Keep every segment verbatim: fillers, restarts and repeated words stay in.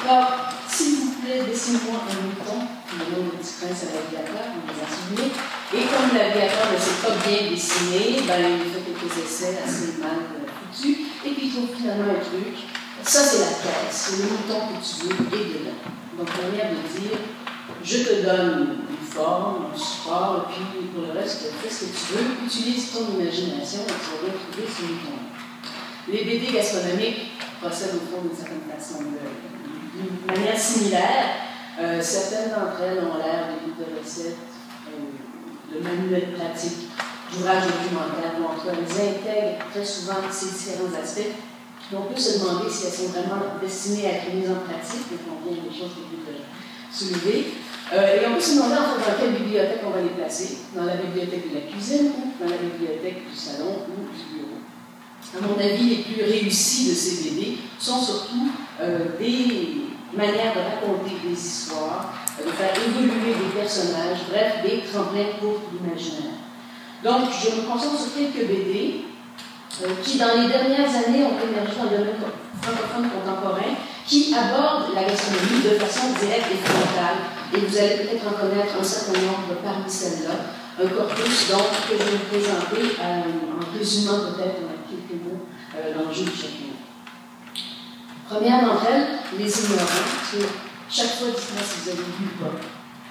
Alors, s'il vous plaît, laissez-moi un mouton. Le nom du petit prince à l'aviateur, on les a souvenus. Et comme l'aviateur ne s'est pas bien dessiné, ben, il fait quelques essais assez mal foutus. Et puis il trouve finalement un truc. Ça, c'est la caisse. C'est le mouton que tu veux et dedans. Donc, manière de dire, je te donne une forme, un support, et puis pour le reste, fais ce que tu veux. Utilise ton imagination et tu vas bien trouver ce mouton. Les B D gastronomiques procèdent au fond d'une certaine façon, d'une manière similaire. Euh, certaines d'entre elles ont l'air de livres de recettes, euh, de manuels pratiques, d'ouvrages documentaires, ou en tout cas, elles intègrent très souvent ces différents aspects. Et on peut se demander si elles sont vraiment destinées à être mises en pratique, et qu'on vient des choses que je soulever. Euh, et on peut se demander en fait dans quelle bibliothèque on va les placer, dans la bibliothèque de la cuisine ou dans la bibliothèque du salon ou du bureau. À mon avis, les plus réussis de ces B D sont surtout euh, des manière de raconter des histoires, de faire évoluer des personnages, bref, des tremplins pour l'imaginaire. Donc, je me concentre sur quelques B D euh, qui, dans les dernières années, ont émergé dans le domaine francophone contemporain, qui abordent la gastronomie de façon directe et frontale. Et vous allez peut-être en connaître un certain nombre parmi celles-là. Un corpus, donc, que je vais vous présenter euh, en résumant peut-être en quelques mots euh, l'enjeu de chacun. Première d'entre elles, les ignorants. Parce que chaque fois, dites-moi si vous avez vu ou pas.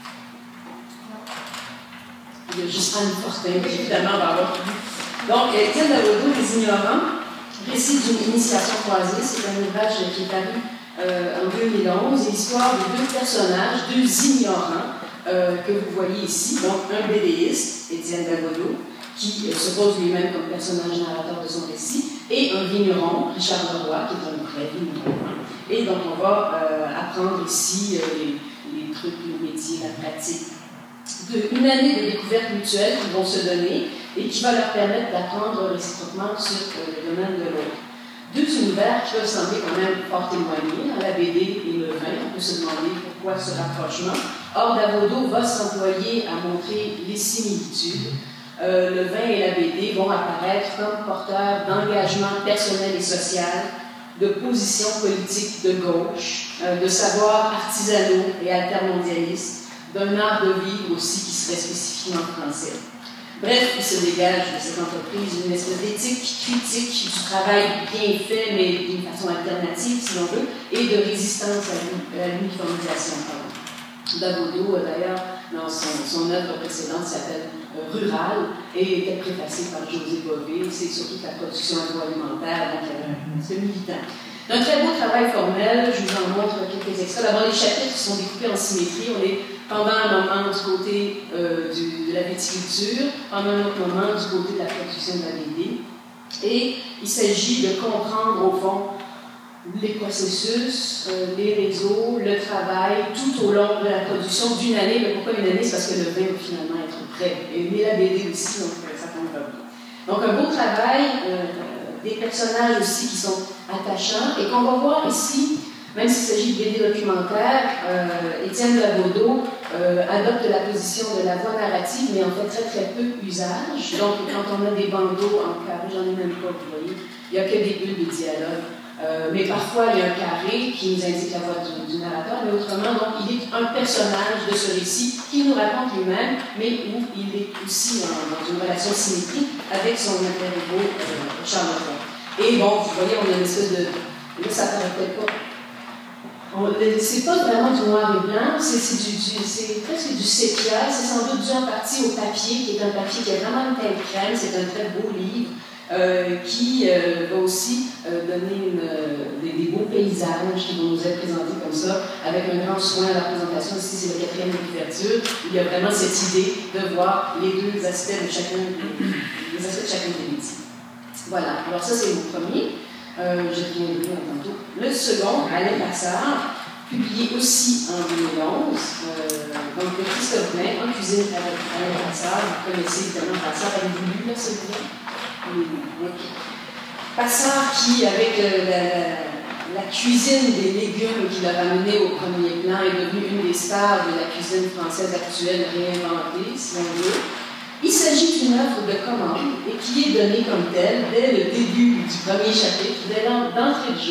Il y a juste Anne Fortin, qui évidemment va avoir vu. Donc, Étienne Davodo, Les Ignorants, récit d'une initiation croisée, c'est un ouvrage qui est paru euh, en deux mille onze, et histoire de deux personnages, deux ignorants, euh, que vous voyez ici. Donc, un bédéiste, Étienne Davodo, qui euh, se pose lui-même comme personnage narrateur de son récit, et un vigneron, Richard Leroy, qui est un vrai vigneron. Et donc, on va euh, apprendre ici euh, les, les trucs, le métier, la pratique. De, une année de découverte mutuelle qui vont se donner et qui va leur permettre d'apprendre réciproquement sur euh, le domaine de l'autre. Deux univers qui peuvent sembler quand même fort éloignés, hein, la B D et le vin. On peut se demander pourquoi ce rapprochement. Or, Davodo va s'employer à montrer les similitudes. Euh, le vin et la B D vont apparaître comme porteurs d'engagement personnel et social, de positions politiques de gauche, euh, de savoirs artisanaux et altermondialistes, d'un art de vivre aussi qui serait spécifiquement français. Bref, il se dégage de cette entreprise une espèce d'éthique critique du travail bien fait, mais d'une façon alternative, si l'on veut, et de résistance à l'uniformisation. Davodo, d'ailleurs, dans son, son œuvre précédente, s'appelle euh, Rural et était préfacée par José Bové. C'est surtout la production agroalimentaire, donc il y avait un peu militant. Un très beau travail formel, je vous en montre quelques extraits. D'abord, les chapitres sont découpés en symétrie. On est pendant un moment du côté euh, du, de la viticulture, pendant un autre moment du côté de la production de la B D. Et il s'agit de comprendre, au fond, les processus, euh, les réseaux, le travail, tout au long de la production d'une année. Mais pourquoi une année? C'est parce que le vin va finalement être prêt. Et mais la B D aussi, donc ça tombe pas bien. Donc un beau travail, euh, des personnages aussi qui sont attachants, et qu'on va voir ici, même s'il s'agit de B D documentaire, euh, Étienne Davodo euh, adopte la position de la voix narrative, mais en fait très très peu usage. Donc quand on a des bandeaux en carré, j'en ai même pas, vous voyez, il n'y a que des bulles de dialogue. Euh, mais parfois, il y a un carré qui nous indique la voix du, du narrateur, mais autrement, donc, il est un personnage de ce récit qui nous raconte lui-même, mais où il est aussi en, dans une relation symétrique avec son interview euh, Charles Leclerc. Et bon, vous voyez, on a une espèce de... Là, ça ne paraît peut-être pas. C'est pas vraiment du noir et blanc, c'est presque du sépia, c'est sans doute dû en partie au papier, qui est un papier qui a vraiment une teinte crème, c'est un très beau livre. Euh, qui euh, va aussi euh, donner une, euh, des, des beaux paysages qui vont nous être présentés comme ça, avec un grand soin à la présentation. Ici, c'est la quatrième couverture, où il y a vraiment cette idée de voir les deux aspects de chacun, les aspects de chacun des métiers. Voilà, alors ça, c'est le premier. Euh, je viens de dire tantôt. Le second, Alain Passard, publié aussi en deux mille onze. Euh, donc, Christophe Blain, en cuisine avec Alain Passard. Vous connaissez évidemment Passard, avez-vous lu là, celui-là? Okay. Passard qui, avec euh, la, la, la cuisine des légumes qui l'a ramené au premier plan, est devenu une des stars de la cuisine française actuelle réinventée, si on veut. Il s'agit d'une œuvre de commande et qui est donnée comme telle dès le début du premier chapitre, dès d'entrée de jeu.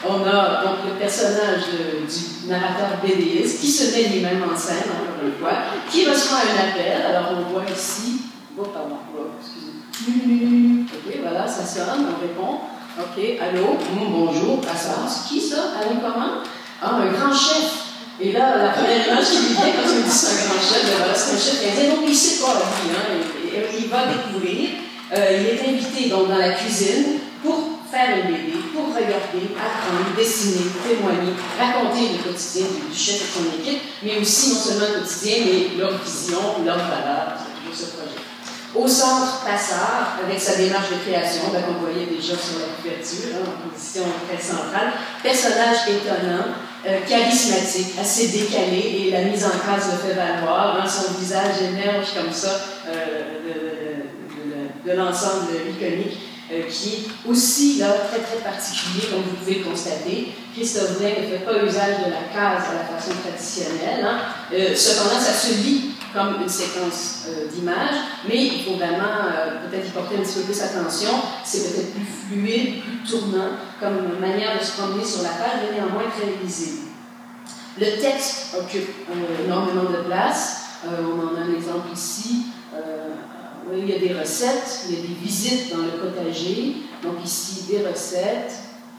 On a donc le personnage de, du narrateur bédéiste qui se met lui-même en scène, encore une fois, qui reçoit un appel. Alors on voit ici, oh pardon, oh, excusez-moi. Ok, voilà, ça sonne, on répond. Ok, allô, mmh, bonjour, à ça. C'est qui ça? Alain comment? Ah, un grand chef. Et là, la première image qui lui vient quand tu me dis c'est un grand chef, ben voilà, c'est un chef indien, donc il ne sait pas la vie, hein, et, et, et il va découvrir. Euh, il est invité donc dans la cuisine pour faire une B D, pour regarder, apprendre, dessiner, témoigner, raconter le quotidien du chef et de son équipe, mais aussi non seulement le quotidien, mais leur vision, leur valeur, c'est toujours ce projet. Au centre, Passard, avec sa démarche de création, ben, qu'on voyait déjà sur la couverture, hein, en position très centrale, personnage étonnant, euh, charismatique, assez décalé, et la mise en case le fait valoir, hein, son visage émerge comme ça euh, de, de, de, de l'ensemble iconique, euh, qui est aussi là, très très particulier, comme vous pouvez le constater. Christophe Blain ne fait pas usage de la case à la façon traditionnelle, hein. euh, cependant ça se lit comme une séquence euh, d'images, mais il faut vraiment euh, peut-être y porter un petit peu plus attention. C'est peut-être plus fluide, plus tournant, comme manière de se promener sur la page, mais néanmoins très lisible. Le texte occupe euh, énormément de place. Euh, on en a un exemple ici. Euh, oui, il y a des recettes, il y a des visites dans le potager. Donc ici, des recettes.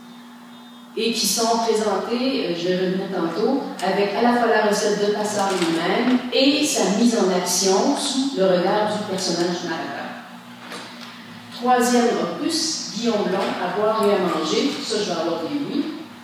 Et qui sont présentées, je vais revenir tantôt, avec à la fois la recette de Passard lui-même et sa mise en action sous le regard du personnage narrateur. Troisième opus, Guillaume Blond, à boire et à manger. Ça, je vais avoir des oui.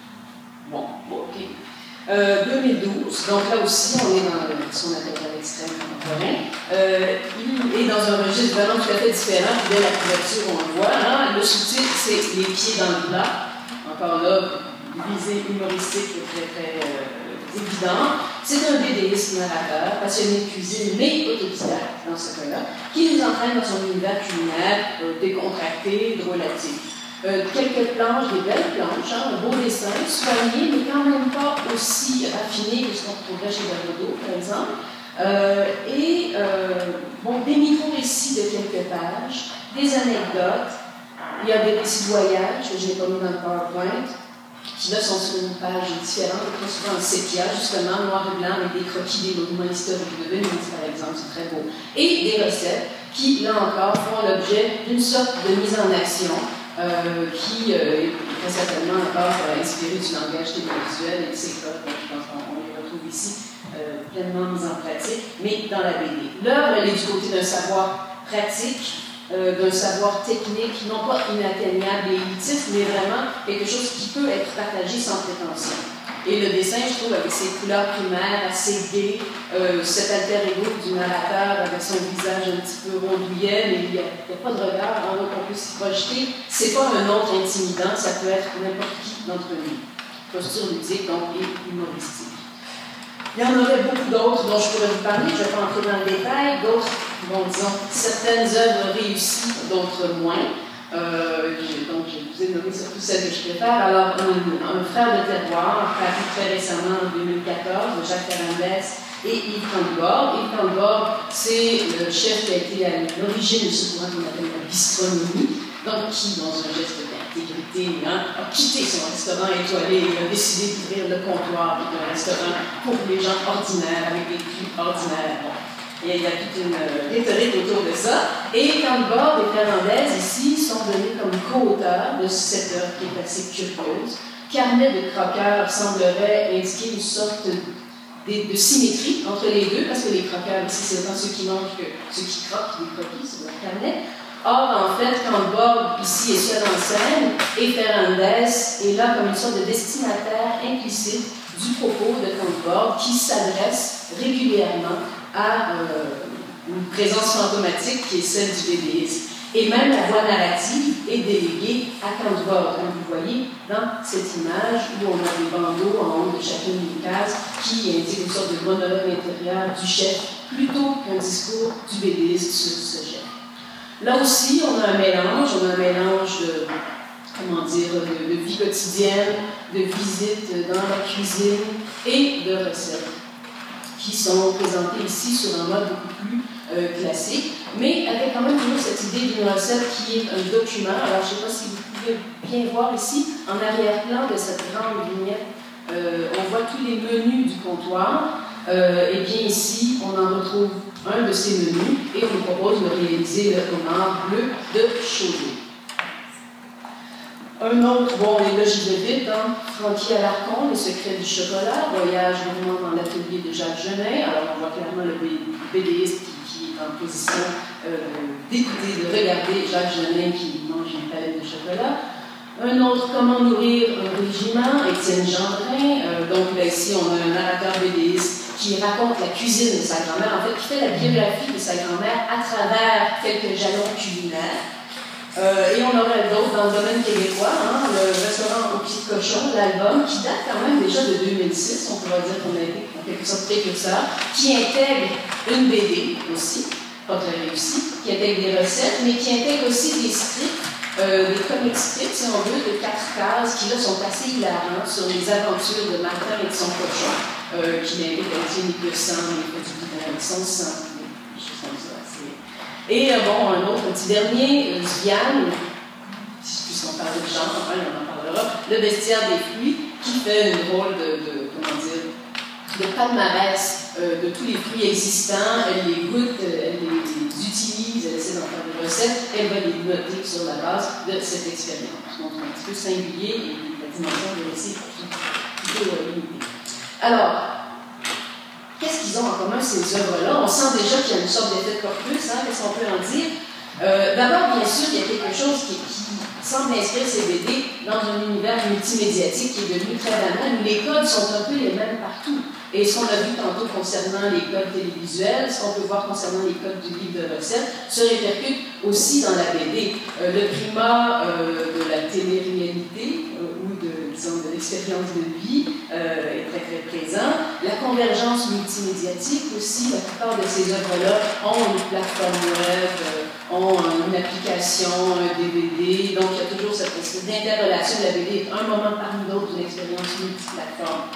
Bon, ok. Euh, deux mille douze, donc là aussi, on est dans ce qu'on appelle l'extrême contemporain. Euh, il est dans un registre vraiment tout à fait différent. Dès la couverture, on le voit. Hein? Le sous-titre, c'est Les pieds dans le plat. Encore là, visée humoristique très, très euh, évident. C'est un bédéiste narrateur, passionné de cuisine, mais autodidacte dans ce cas-là, qui nous entraîne dans son univers culinaire euh, décontracté, drôlatique. Euh, quelques planches, des belles planches, hein, un beau dessin, soigné, mais quand même pas aussi raffiné que ce qu'on retrouverait chez Davido, par exemple. Euh, et euh, bon, des micro-récits de quelques pages, des anecdotes. Il y a des récits de voyage que je n'ai pas mis dans le PowerPoint, qui là sont sur une page différente, très souvent en sépia, justement, noir et blanc, avec des croquis des monuments historiques de Venise, par exemple, c'est très beau. Et des recettes qui, là encore, font l'objet d'une sorte de mise en action, euh, qui euh, est très certainement encore euh, inspirée du langage télévisuel et de ses codes, je pense qu'on les retrouve ici, euh, pleinement mis en pratique, mais dans la B D. L'œuvre, elle est du côté d'un savoir pratique, Euh, d'un savoir technique, non pas inatteignable et élitiste, mais vraiment quelque chose qui peut être partagé sans prétention. Et le dessin, je trouve, avec ses couleurs primaires assez gaies, euh, cet alter ego du narrateur avec son visage un petit peu rondouillet, mais il n'y a, a pas de regard, hein, donc on peut s'y projeter. C'est pas un autre intimidant, ça peut être n'importe qui d'entre nous. Posture ludique, donc, et humoristique. Il y en aurait beaucoup d'autres dont je pourrais vous parler, je ne vais pas entrer dans le détail, d'autres, bon, disons, certaines œuvres réussies, d'autres moins. Euh, donc, je vous ai nommé surtout celles que je préfère. Alors, un, un frère de terroir, paru très récemment en deux mille quatorze, de Jacques Ferrandez et Yves Candibord. Yves Candibord, c'est le chef qui a été à l'origine de ce courant qu'on appelle la bistronomie, donc qui, dans un geste d'intégrité, hein, a quitté son restaurant étoilé et a décidé d'ouvrir le comptoir d'un restaurant pour les gens ordinaires, avec des prix ordinaires. Bon. Et il y a toute une euh, rhétorique autour de ça. Et Candibord et Ferrandez, ici, sont donnés comme co-auteurs de cette œuvre qui est assez curieuse. Carnet de croqueurs semblerait indiquer une sorte de, de, de symétrie entre les deux, parce que les croqueurs, ici, c'est autant ceux qui mangent que ceux qui croquent, les croquis, c'est leur carnet. Or, en fait, Candibord, ici, est seul en scène, et Ferrandez est là comme une sorte de destinataire implicite du propos de Candibord, qui s'adresse régulièrement à euh, une présence fantomatique qui est celle du bédéiste. Et même la voix narrative est déléguée à Candibord, comme vous voyez dans cette image où on a des bandeaux en haut de chacune des cases qui indiquent une sorte de monologue intérieur du chef plutôt qu'un discours du bédéiste sur ce chef. Là aussi, on a un mélange, on a un mélange de, comment dire, de, de vie quotidienne, de visites dans la cuisine et de recettes qui sont présentées ici sur un mode beaucoup plus euh, classique, mais avec quand même toujours cette idée d'une recette qui est un document. Alors, je ne sais pas si vous pouvez bien voir ici, en arrière-plan de cette grande vignette, euh, on voit tous les menus du comptoir. Euh, et bien ici, on en retrouve un de ces menus et on vous propose de réaliser le homard bleu de Chaudet. Un autre, bon, et là j'y vais vite, hein, Francky Alarcon, Les secrets du chocolat, voyage vraiment dans l'atelier de Jacques Genet. Alors on voit clairement le bédéiste qui, qui est en position euh, d'écouter, de regarder Jacques Genet qui mange une palette de chocolat. Un autre, Comment nourrir un régiment, Étienne Gendrin. Euh, donc là ici on a un narrateur bédéiste qui raconte la cuisine de sa grand-mère, en fait qui fait la biographie de sa grand-mère à travers quelques jalons culinaires. Euh, et on aurait d'autres dans le domaine québécois, hein, le restaurant au pied de cochon, l'album, qui date quand même déjà de deux mille six, on pourrait dire qu'on a été en quelque sorte précurseur, qui intègre une B D aussi, pas très réussie, qui intègre des recettes, mais qui intègre aussi des strips, euh, des comic strips, si on veut, de quatre cases, qui là sont assez hilarantes sur les aventures de Martin et de son cochon, euh, qui l'invite à utiliser le sang, les produits avec son sang, des choses comme ça. Et euh, bon, un autre petit dernier, euh, Viane, si puisqu'on parle de genre, enfin, on en parlera, le bestiaire des fruits, qui fait un rôle de, de comment dire, de palmarès euh, de tous les fruits existants. Elle les goûte, elle les, les utilise, elle essaie d'en faire des recettes, elle va les noter sur la base de cette expérience. Donc, un petit peu singulier et la dimension de récit plutôt limitée. Alors, qu'est-ce qu'ils ont en commun, ces œuvres-là? On sent déjà qu'il y a une sorte d'effet de corpus, hein, qu'est-ce qu'on peut en dire? Euh, D'abord, bien sûr, il y a quelque chose qui, qui semble inscrire ces B D dans un univers multimédiatique qui est devenu très banal, où les codes sont un peu les mêmes partout. Et ce qu'on a vu tantôt concernant les codes télévisuels, ce qu'on peut voir concernant les codes du livre de recettes, se répercute aussi dans la B D. Euh, le primat euh, de la télé-réalité, euh, ou de, disons, de l'expérience de vie, euh, est très très présent. La convergence multimédiatique aussi, la plupart de ces œuvres-là ont une plateforme web, euh, ont une application, un D V D, donc il y a toujours cette espèce d'interrelation. La B D est un moment parmi d'autres d'une expérience multiplateforme.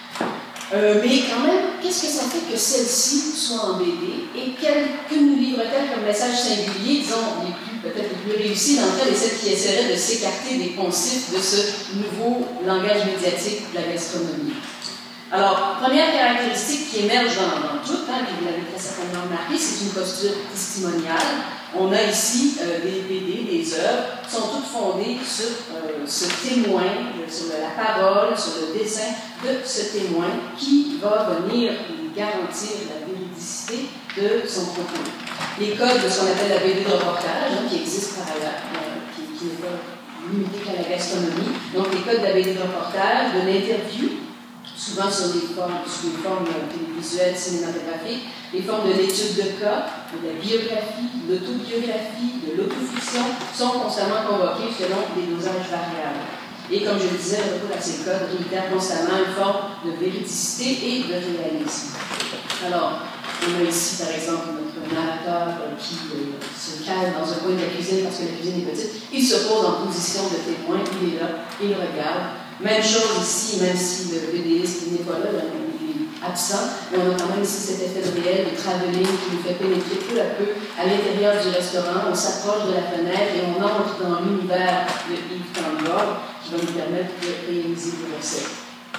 Euh, mais quand même, qu'est-ce que ça fait que celle-ci soit en B D et quel, que nous livre-t-elle comme message singulier, disons, les plus, peut-être les plus réussis d'entre elles et celles qui essaieraient de s'écarter des poncifs de ce nouveau langage médiatique de la gastronomie? Alors, première caractéristique qui émerge dans, dans tout, hein, vous l'avez très certainement remarqué, c'est une posture testimoniale. On a ici euh, des B D, des œuvres, qui sont toutes fondées sur euh, ce témoin, sur la parole, sur le dessin de ce témoin qui va venir garantir la véridicité de son propos. Les codes de ce qu'on appelle la B D de reportage, hein, qui existe par ailleurs, euh, qui, qui n'est pas limité qu'à la gastronomie. Donc, les codes de la B D de reportage, de l'interview, souvent sur des formes, sous des formes télévisuelles, cinématographiques, les formes de l'étude de cas, de la biographie, de l'autobiographie, de l'autofiction, sont constamment convoqués selon des dosages variables. Et comme je le disais, le recours à ces codes réitère constamment une forme de véridicité et de réalisme. Alors, on a ici, par exemple, notre narrateur qui euh, se cale dans un coin de la cuisine parce que la cuisine est petite. Il se pose en position de témoin, il est là, il regarde. Même chose ici, même si le bédéiste n'est pas là, il est absent, mais on a quand même ici cet effet de réel, de travelling qui nous fait pénétrer peu à peu à l'intérieur du restaurant. On s'approche de la fenêtre et on entre dans l'univers de Yves Tambor qui va nous permettre de réaliser des recettes.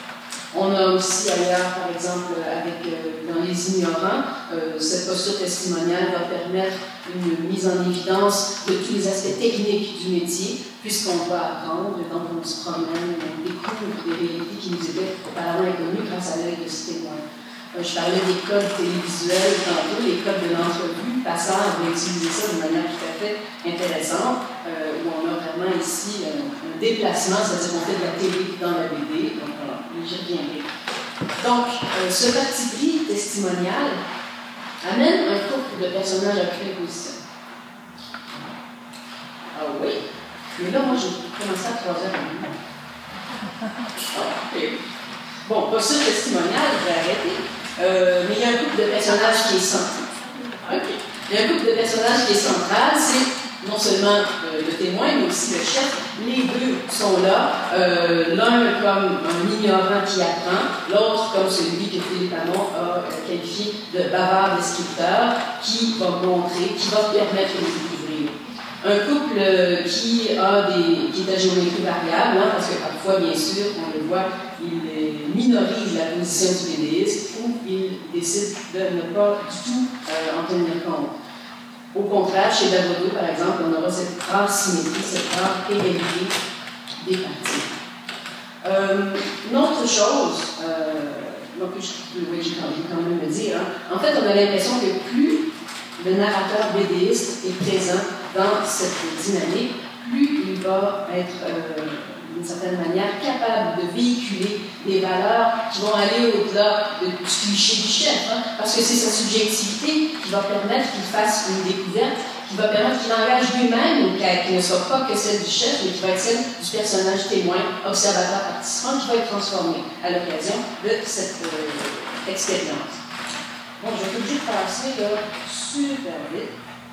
On a aussi ailleurs, par exemple, avec, euh, dans Les Ignorants, euh, cette posture testimoniale va permettre une mise en évidence de tous les aspects techniques du métier, puisqu'on va apprendre, quand on se promène, on découvre des réalités qui nous étaient auparavant inconnues grâce à l'œil de ce témoin. Euh, je parlais des codes télévisuels tantôt, les codes de l'entrevue. Passard va utiliser ça de manière tout à fait intéressante, euh, où on a vraiment ici un, un déplacement, c'est-à-dire qu'on fait de la télé dans la B D. Donc, voilà. J'y reviendrai. Donc, euh, ce parti pris testimonial amène un couple de personnages à préposition. Ah oui, mais là, moi, j'ai commencé à trois heures et demie. Ah, okay. Bon, posture testimoniale, je vais arrêter. Euh, mais il y a un couple de personnages qui est central. OK. Il y a un couple de personnages qui est central, c'est non seulement euh, le témoin, mais aussi le chef. Les deux sont là, euh, l'un comme un ignorant qui apprend, l'autre comme celui que Philippe Hamon a euh, qualifié de bavard descripteur, qui va montrer, qui va permettre de découvrir. Un couple euh, qui, a des, qui est à géométrie variable, hein, parce que parfois, bien sûr, on le voit, il euh, minorise la position du bédéiste ou il décide de ne pas du tout euh, en tenir compte. Au contraire, chez Davodo, par exemple, on aura cette rare symétrie, cette rare égalité des parties. Euh, une autre chose, euh, donc, je, oui, j'ai quand même le dire, hein, en fait, on a l'impression que plus le narrateur bédéiste est présent dans cette dynamique, plus il va être, euh, d'une certaine manière, capable de véhiculer des valeurs qui vont aller au-delà du cliché du chef, hein, parce que c'est sa subjectivité qui va permettre qu'il fasse une découverte, qui va permettre qu'il engage lui-même une quête qui ne sera pas que celle du chef, mais qui va être celle du personnage témoin, observateur, participant, qui va être transformé à l'occasion de cette euh, expérience. Bon, je vais obligé de passer là, super vite.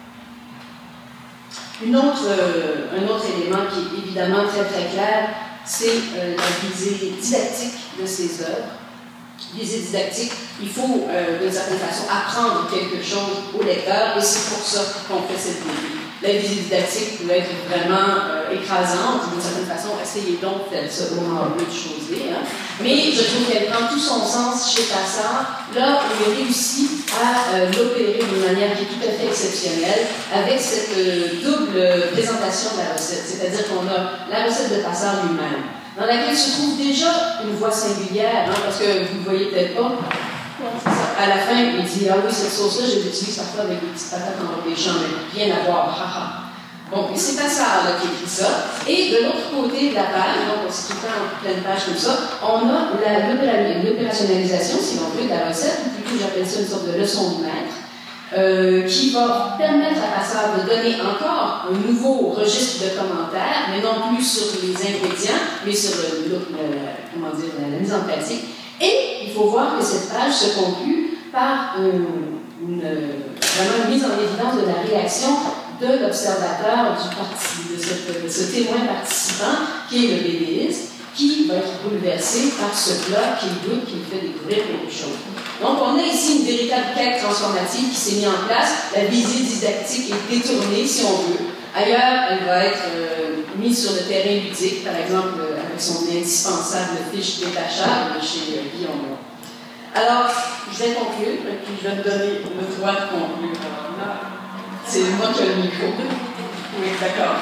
Une autre, euh, un autre élément qui est évidemment très très clair, c'est euh, la visée didactique de ces œuvres. Visée didactique, il faut euh, d'une certaine façon apprendre quelque chose au lecteur et c'est pour ça qu'on fait cette vidéo. La visée didactique peut être vraiment euh, écrasante, d'une certaine façon, essayez donc de ce moment de choses hein. Mais je trouve qu'elle prend tout son sens chez Tassard, là où il réussit à euh, l'opérer d'une manière qui est tout à fait exceptionnelle, avec cette euh, double présentation de la recette, c'est-à-dire qu'on a la recette de Tassard lui-même, dans laquelle se trouve déjà une voix singulière, hein, parce que vous ne voyez peut-être pas. À la fin, il dit « Ah oui, cette sauce-là, je l'utilise parfois avec des petites patates en robe des champs, mais rien à voir, haha. » Bon, et c'est Tassard là, qui écrit ça. Et de l'autre côté de la page, donc c'est tout le temps en pleine page comme ça, on a l'opérationnalisation, si l'on veut, de la recette, ou plutôt j'appelle ça une sorte de leçon de maître, euh, qui va permettre à Tassard de donner encore un nouveau registre de commentaires, mais non plus sur les ingrédients, mais sur le, le, le, comment dire, la, la mise en pratique. Et il faut voir que cette page se conclut par une, une, vraiment une mise en évidence de la réaction de l'observateur, du parti, de, cette, de ce témoin participant qui est le bédéiste, qui va être bouleversé par ce plat qu'il goûte, qui lui fait découvrir quelque chose. Donc, on a ici une véritable quête transformative qui s'est mise en place. La visée didactique est détournée, si on veut. Ailleurs, elle va être euh, mise sur le terrain ludique, par exemple euh, avec son indispensable fiche détachable chez euh, Guillaume. Alors, je vais conclure, et puis je vais me donner le droit de conclure. C'est moi qui ai le micro. Oui, d'accord.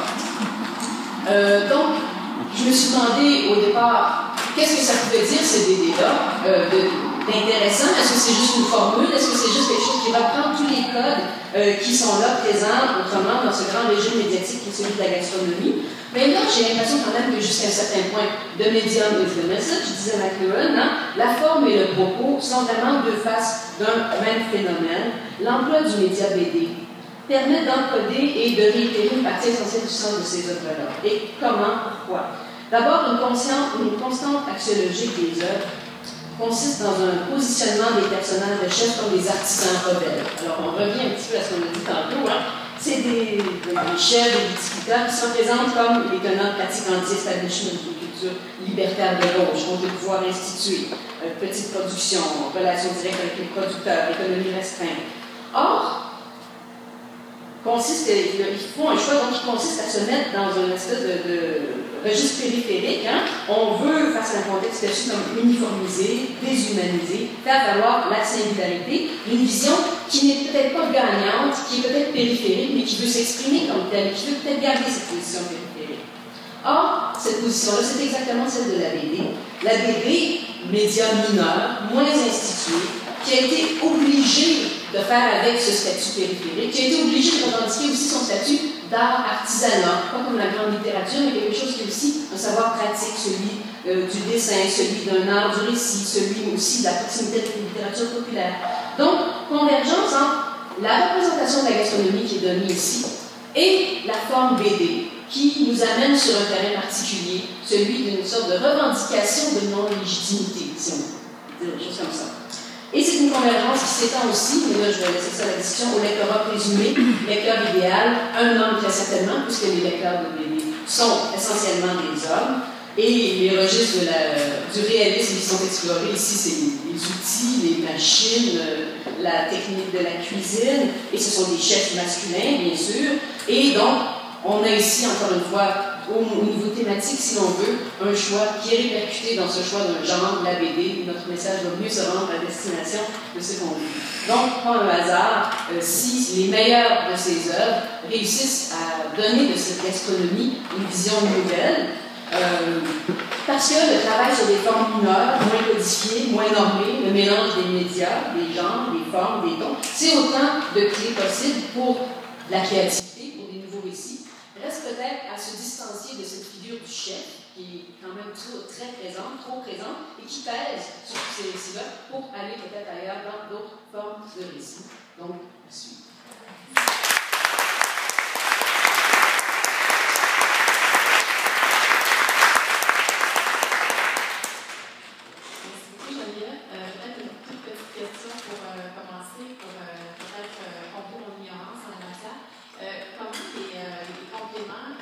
Euh, donc, je me suis demandé au départ, qu'est-ce que ça pouvait dire, ces D D-là, euh, d'intéressant? Est-ce que c'est juste une formule? Est-ce que c'est juste quelque chose qui reprend tous les codes euh, qui sont là, présents, autrement, dans ce grand régime médiatique qui est celui de la gastronomie? Mais là, j'ai l'impression quand même que jusqu'à un certain point, de medium is the message, disait McLuhan, hein, la forme et le propos sont vraiment deux faces d'un même phénomène. L'emploi du média B D permet d'encoder et de réitérer une partie essentielle du sens de ces œuvres-là. Et comment? Pourquoi? D'abord, une, une constante axiologique des œuvres consiste dans un positionnement des personnages de chefs comme des artisans rebelles. Alors, on revient un petit peu à ce qu'on a dit tantôt. Hein? C'est des, des, des chefs, des viticulteurs qui se présentent comme les tenants de pratiques anti-establishment, une culture libertaire de gauche, on veut pouvoir instituer, euh, petite production, relations directes avec les producteurs, économie restreinte. Or, consiste, ils font un choix donc, qui consiste à se mettre dans une espèce de, de registre périphérique. Hein. On veut, face à un contexte perçu comme uniformisé, déshumanisé, faire valoir la singularité, une vision qui n'est peut-être pas gagnante, qui est peut-être périphérique, mais qui veut s'exprimer comme telle, qui veut peut-être garder cette position périphérique. Or, cette position-là, c'est exactement celle de la B D. La B D, média mineur, moins institué, qui a été obligé de faire avec ce statut périphérique, qui a été obligé de revendiquer aussi son statut d'art artisanat, pas comme la grande littérature, mais quelque chose qui est aussi un savoir pratique, celui euh, du dessin, celui d'un art du récit, celui aussi de la proximité de la littérature populaire. Donc, convergence entre la représentation de la gastronomie qui est donnée ici et la forme B D, qui nous amène sur un terrain particulier, celui d'une sorte de revendication de non-légitimité, si on peut dire des choses comme ça. Et c'est une convergence qui s'étend aussi, mais là je vais laisser ça à la discussion, au lectorat présumé, lecteur idéal, un homme très certainement, puisque les lecteurs de B D sont essentiellement des hommes, et les registres de la, du réalisme qui sont explorés ici, c'est les, les outils, les machines, la technique de la cuisine, et ce sont des chefs masculins, bien sûr, et donc On a ici, encore une fois, au, au niveau thématique, si l'on veut, un choix qui est répercuté dans ce choix d'un genre de la B D, où notre message va mieux se rendre à destination de ce qu'on veut. Donc, pas un hasard euh, si les meilleures de ces œuvres réussissent à donner de cette gastronomie une vision nouvelle, euh, parce que le travail sur des formes mineures, moins codifiées, moins normées, le mélange des médias, des genres, des formes, des tons, c'est autant de clés possibles pour la créativité, pour des nouveaux récits. Reste peut-être à se distancier de cette figure du chef, qui est quand même trop, très présente, trop présente, et qui pèse sur tous ces récits-là pour aller peut-être ailleurs dans d'autres formes de récits. Donc, à suivre.